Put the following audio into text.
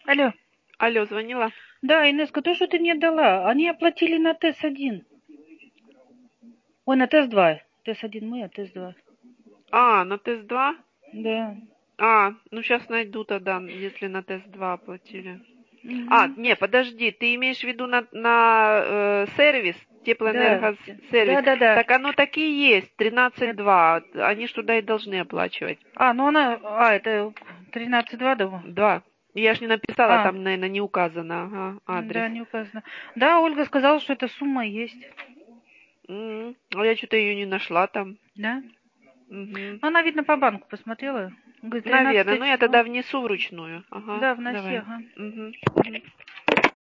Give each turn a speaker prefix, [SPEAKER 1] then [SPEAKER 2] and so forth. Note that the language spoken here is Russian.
[SPEAKER 1] Алло.
[SPEAKER 2] Алло, звонила?
[SPEAKER 1] Да, Инесска, то, что ты не дала, они оплатили на ТЭС-1. Ой, на ТЭС-2. ТЭС-1 мы, а ТЭС-2.
[SPEAKER 2] А, на тест-2?
[SPEAKER 1] Да.
[SPEAKER 2] Ну сейчас найду тогда, если на тест-2 оплатили.
[SPEAKER 1] Угу.
[SPEAKER 2] Не, подожди, ты имеешь в виду сервис,
[SPEAKER 1] Да.
[SPEAKER 2] теплоэнергосервис?
[SPEAKER 1] Да.
[SPEAKER 2] Так оно так и есть, 13.2. Они ж туда и должны оплачивать.
[SPEAKER 1] Ну она... это 13.2, думаю.
[SPEAKER 2] Да. Я ж не написала,
[SPEAKER 1] А,
[SPEAKER 2] там, наверное, не указано, ага, адрес.
[SPEAKER 1] да, не указано. Да, Ольга сказала, что эта сумма есть.
[SPEAKER 2] А я что-то ее не нашла там.
[SPEAKER 1] Да?
[SPEAKER 2] Мгм.
[SPEAKER 1] Она, видно, по банку посмотрела. Говорит,
[SPEAKER 2] Наверное,
[SPEAKER 1] 13
[SPEAKER 2] ну я
[SPEAKER 1] число.
[SPEAKER 2] тогда внесу вручную. Ага,
[SPEAKER 1] Да, вноси,
[SPEAKER 2] давай.
[SPEAKER 1] ага.
[SPEAKER 2] Мгм, мгм.